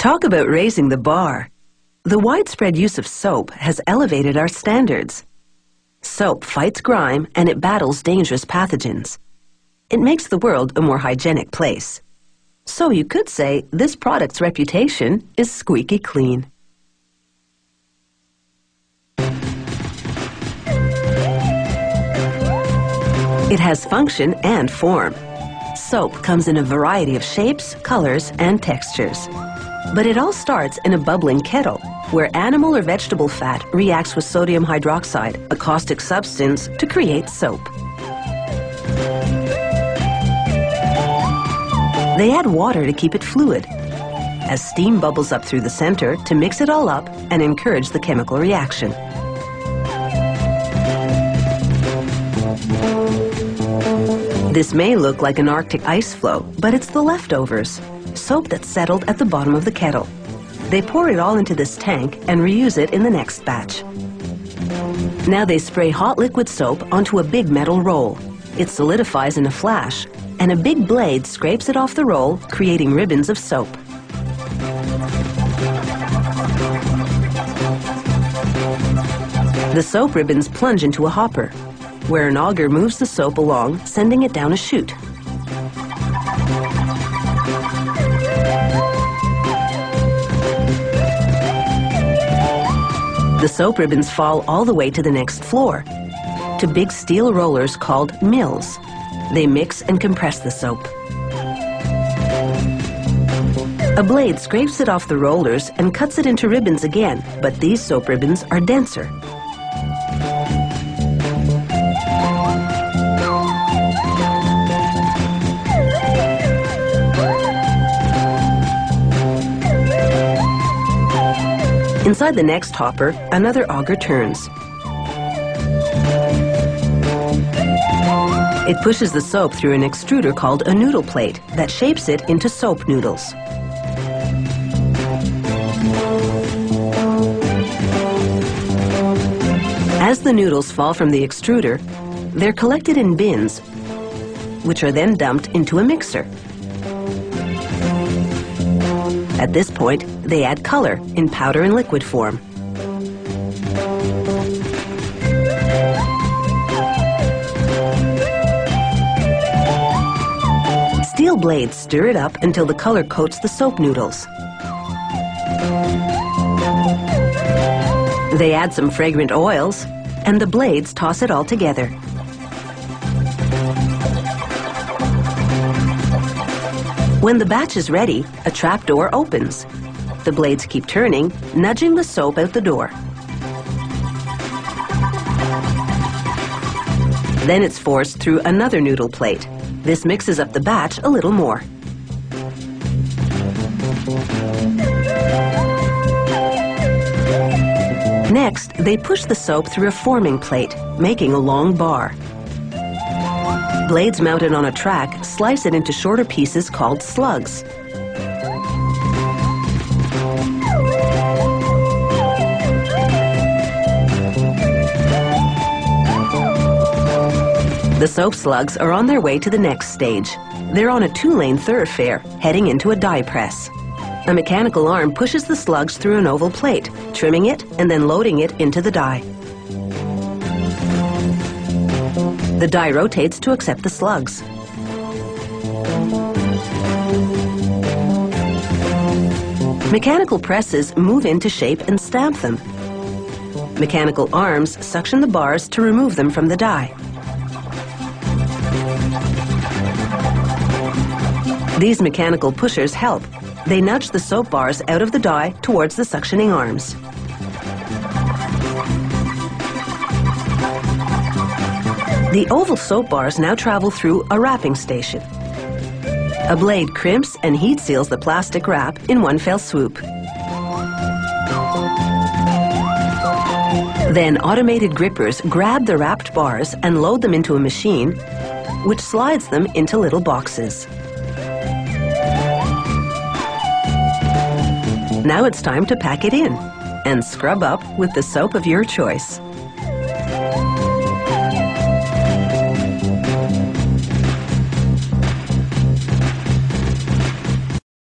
Talk about raising the bar. The widespread use of soap has elevated our standards. Soap fights grime and it battles dangerous pathogens. It makes the world a more hygienic place. So you could say this product's reputation is squeaky clean. It has function and form. Soap comes in a variety of shapes, colors, and textures. But it all starts in a bubbling kettle, where animal or vegetable fat reacts with sodium hydroxide, a caustic substance, to create soap. They add water to keep it fluid, as steam bubbles up through the center to mix it all up and encourage the chemical reaction. This may look like an Arctic ice flow, but it's the leftovers, soap that's settled at the bottom of the kettle. They pour it all into this tank and reuse it in the next batch. Now they spray hot liquid soap onto a big metal roll. It solidifies in a flash, and a big blade scrapes it off the roll, creating ribbons of soap. The soap ribbons plunge into a hopper, where an auger moves the soap along, sending it down a chute. The soap ribbons fall all the way to the next floor, to big steel rollers called mills. They mix and compress the soap. A blade scrapes it off the rollers and cuts it into ribbons again, but these soap ribbons are denser. Inside the next hopper, another auger turns. It pushes the soap through an extruder called a noodle plate that shapes it into soap noodles. As the noodles fall from the extruder, they're collected in bins, which are then dumped into a mixer. At this point, they add color in powder and liquid form. Steel blades stir it up until the color coats the soap noodles. They add some fragrant oils, and the blades toss it all together. When the batch is ready, a trapdoor opens. The blades keep turning, nudging the soap out the door. Then it's forced through another noodle plate. This mixes up the batch a little more. Next, they push the soap through a forming plate, making a long bar. Blades mounted on a track slice it into shorter pieces called slugs. The soap slugs are on their way to the next stage. They're on a 2-lane thoroughfare, heading into a die press. A mechanical arm pushes the slugs through an oval plate, trimming it and then loading it into the die. The die rotates to accept the slugs. Mechanical presses move in to shape and stamp them. Mechanical arms suction the bars to remove them from the die. These mechanical pushers help. They nudge the soap bars out of the die towards the suctioning arms. The oval soap bars now travel through a wrapping station. A blade crimps and heat seals the plastic wrap in one fell swoop. Then automated grippers grab the wrapped bars and load them into a machine, which slides them into little boxes. Now it's time to pack it in and scrub up with the soap of your choice.